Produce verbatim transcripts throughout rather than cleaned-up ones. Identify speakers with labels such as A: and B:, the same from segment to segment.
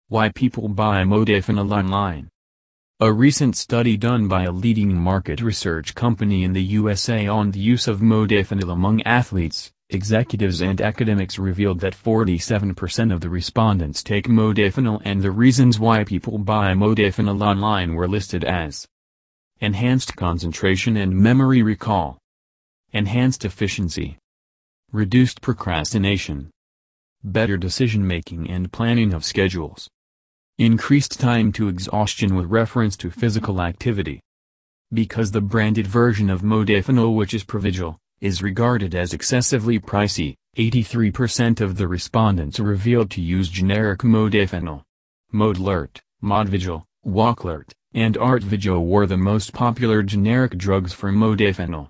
A: Why people buy modafinil online. A recent study done by a leading market research company in the U S A on the use of modafinil among athletes, executives and academics revealed that forty-seven percent of the respondents take modafinil, and the reasons why people buy modafinil online were listed as enhanced concentration and memory recall, enhanced efficiency, reduced procrastination, better decision-making and planning of schedules, increased time to exhaustion with reference to physical activity. Because the branded version of modafinil, which is Provigil, is regarded as excessively pricey, eighty-three percent of the respondents revealed to use generic modafinil. Modalert, Modvigil, Walklert, and Artvigil were the most popular generic drugs for modafinil.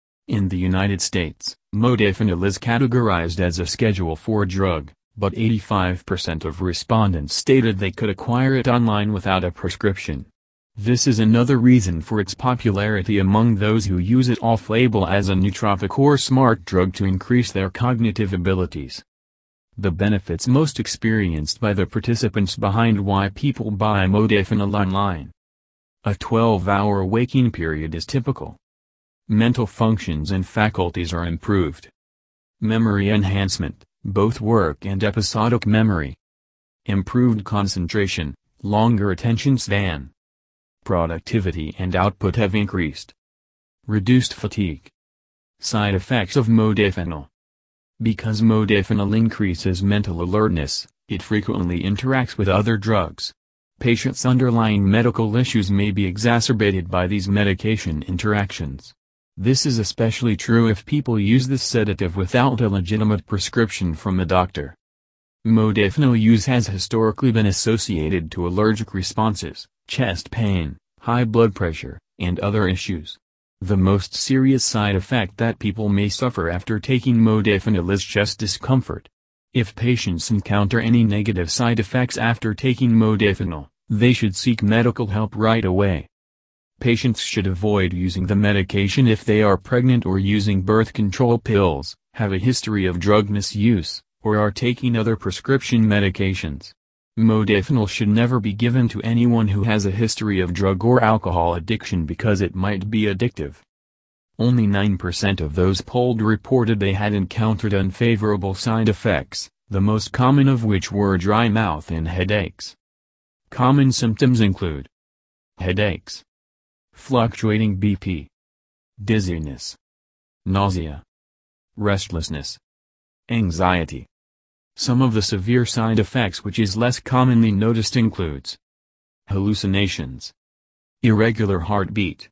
A: In the United States, modafinil is categorized as a Schedule four drug, but eighty-five percent of respondents stated they could acquire it online without a prescription. This is another reason for its popularity among those who use it off-label as a nootropic or smart drug to increase their cognitive abilities. The benefits most experienced by the participants behind why people buy modafinil online. A twelve-hour waking period is typical. Mental functions and faculties are improved. Memory enhancement, both work and episodic memory. Improved concentration, longer attention span. Productivity and output have increased. Reduced fatigue. Side effects of modafinil. Because modafinil increases mental alertness, it frequently interacts with other drugs. Patients' underlying medical issues may be exacerbated by these medication interactions. This is especially true if people use this sedative without a legitimate prescription from a doctor. Modafinil use has historically been associated to allergic responses, chest pain, high blood pressure, and other issues. The most serious side effect that people may suffer after taking modafinil is chest discomfort. If patients encounter any negative side effects after taking modafinil, they should seek medical help right away. Patients should avoid using the medication if they are pregnant or using birth control pills, have a history of drug misuse, or are taking other prescription medications. Modafinil should never be given to anyone who has a history of drug or alcohol addiction because it might be addictive. Only nine percent of those polled reported they had encountered unfavorable side effects, the most common of which were dry mouth and headaches. Common symptoms include headaches, fluctuating B P, dizziness, nausea, restlessness, anxiety. Some of the severe side effects which is less commonly noticed includes hallucinations, irregular heartbeat,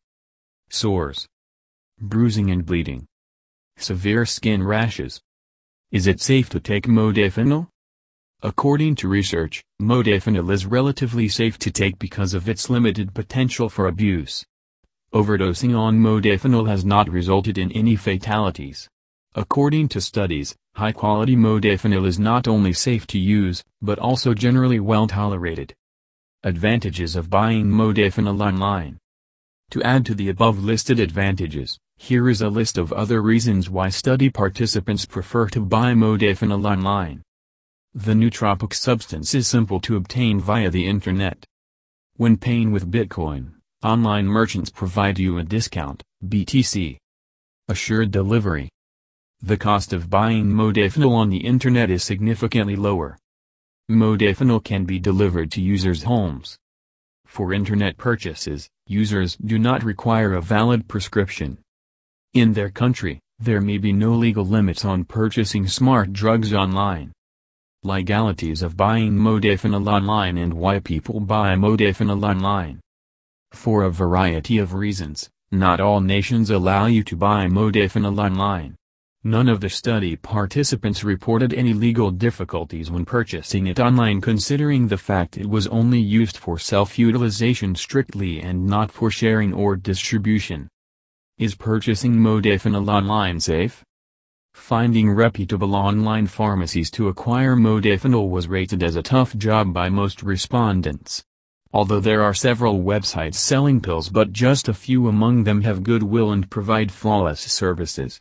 A: sores, bruising and bleeding, severe skin rashes. Is it safe to take modafinil? According to research, modafinil is relatively safe to take because of its limited potential for abuse. Overdosing on modafinil has not resulted in any fatalities. According to studies, high-quality modafinil is not only safe to use, but also generally well tolerated. Advantages of buying modafinil online. To add to the above-listed advantages, here is a list of other reasons why study participants prefer to buy modafinil online. The nootropic substance is simple to obtain via the internet. When paying with Bitcoin, online merchants provide you a discount, B T C. Assured delivery. The cost of buying modafinil on the internet is significantly lower. Modafinil can be delivered to users' homes. For internet purchases, users do not require a valid prescription. In their country, there may be no legal limits on purchasing smart drugs online. Legalities of buying modafinil online and why people buy modafinil online. For a variety of reasons, not all nations allow you to buy modafinil online. None of the study participants reported any legal difficulties when purchasing it online, considering the fact it was only used for self-utilization strictly and not for sharing or distribution. Is purchasing modafinil online safe? Finding reputable online pharmacies to acquire modafinil was rated as a tough job by most respondents. Although there are several websites selling pills, but just a few among them have goodwill and provide flawless services.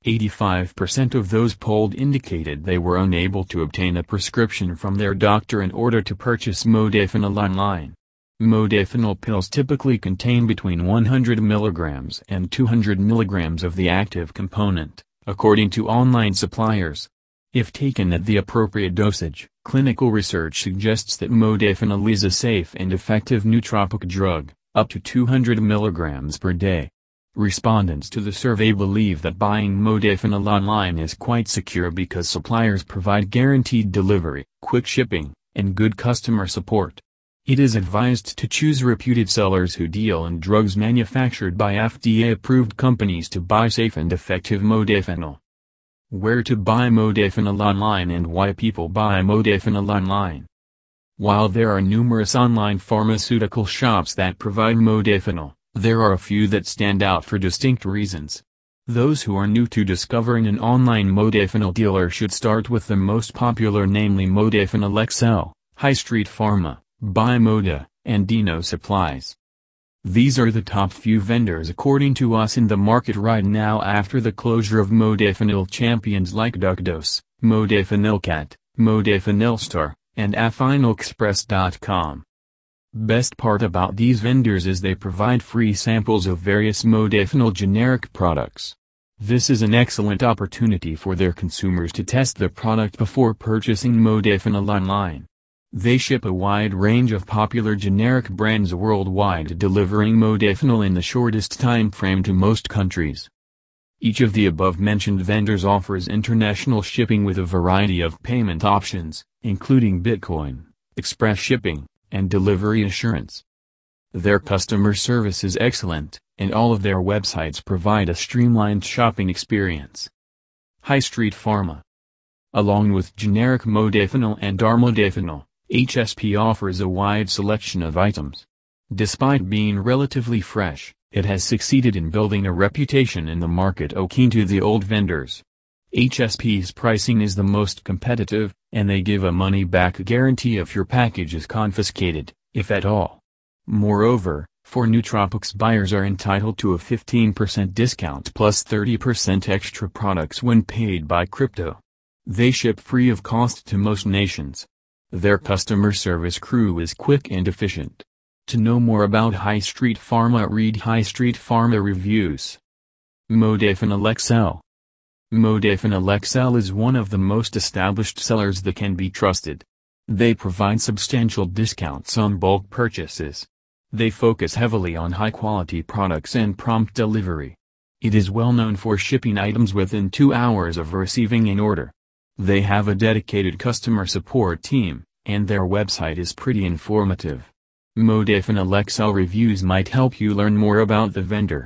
A: eighty-five percent of those polled indicated they were unable to obtain a prescription from their doctor in order to purchase modafinil online. Modafinil pills typically contain between one hundred milligrams and two hundred milligrams of the active component, according to online suppliers. If taken at the appropriate dosage, clinical research suggests that modafinil is a safe and effective nootropic drug, up to two hundred milligrams per day. Respondents to the survey believe that buying modafinil online is quite secure because suppliers provide guaranteed delivery, quick shipping, and good customer support. It is advised to choose reputed sellers who deal in drugs manufactured by F D A-approved companies to buy safe and effective modafinil. Where to buy modafinil online and why people buy modafinil online. While there are numerous online pharmaceutical shops that provide modafinil, there are a few that stand out for distinct reasons. Those who are new to discovering an online modafinil dealer should start with the most popular, namely Modafinil X L, High Street Pharma, Bimoda, and Dino Supplies. These are the top few vendors according to us in the market right now after the closure of modafinil champions like Ducdose, Modafinilcat, Modafinilstar, and Afinalexpress dot com. Best part about these vendors is they provide free samples of various modafinil generic products. This is an excellent opportunity for their consumers to test the product before purchasing modafinil online. They ship a wide range of popular generic brands worldwide, delivering modafinil in the shortest time frame to most countries. Each of the above-mentioned vendors offers international shipping with a variety of payment options, including Bitcoin, express shipping, and delivery assurance. Their customer service is excellent, and all of their websites provide a streamlined shopping experience. High Street Pharma. Along with generic modafinil and armodafinil, H S P offers a wide selection of items. Despite being relatively fresh, it has succeeded in building a reputation in the market akin to the old vendors. H S P's pricing is the most competitive, and they give a money-back guarantee if your package is confiscated, if at all. Moreover, for nootropics, buyers are entitled to a fifteen percent discount plus thirty percent extra products when paid by crypto. They ship free of cost to most nations. Their customer service crew is quick and efficient. To know more about High Street Pharma, read High Street Pharma reviews. Modafinil X L. Modafinil X L is one of the most established sellers that can be trusted. They provide substantial discounts on bulk purchases. They focus heavily on high-quality products and prompt delivery. It is well known for shipping items within two hours of receiving an order. They have a dedicated customer support team, and their website is pretty informative. Modafinil X L reviews might help you learn more about the vendor.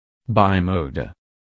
A: Bimoda.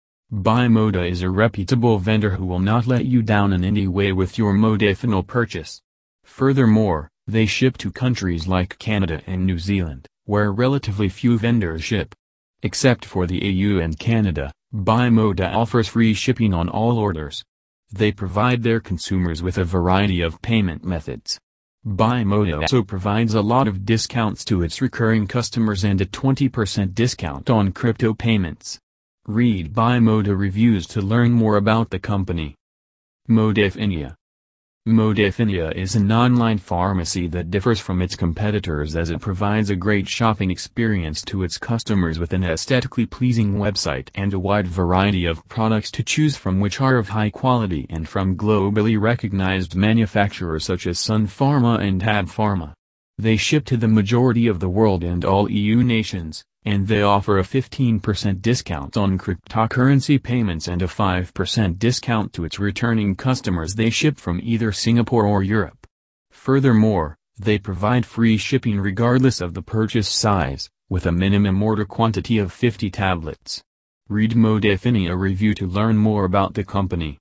A: Bimoda is a reputable vendor who will not let you down in any way with your modafinil purchase. Furthermore, they ship to countries like Canada and New Zealand, where relatively few vendors ship. Except for the E U and Canada, Bimoda offers free shipping on all orders. They provide their consumers with a variety of payment methods. Bimoda also provides a lot of discounts to its recurring customers and a twenty percent discount on crypto payments. Read Bimoda reviews to learn more about the company. Modafinil. Modafinil is an online pharmacy that differs from its competitors as it provides a great shopping experience to its customers with an aesthetically pleasing website and a wide variety of products to choose from, which are of high quality and from globally recognized manufacturers such as Sun Pharma and Ab Pharma. They ship to the majority of the world and all E U nations, and they offer a fifteen percent discount on cryptocurrency payments and a five percent discount to its returning customers they ship from either Singapore or Europe. Furthermore, they provide free shipping regardless of the purchase size, with a minimum order quantity of fifty tablets. Read Modafinil review to learn more about the company.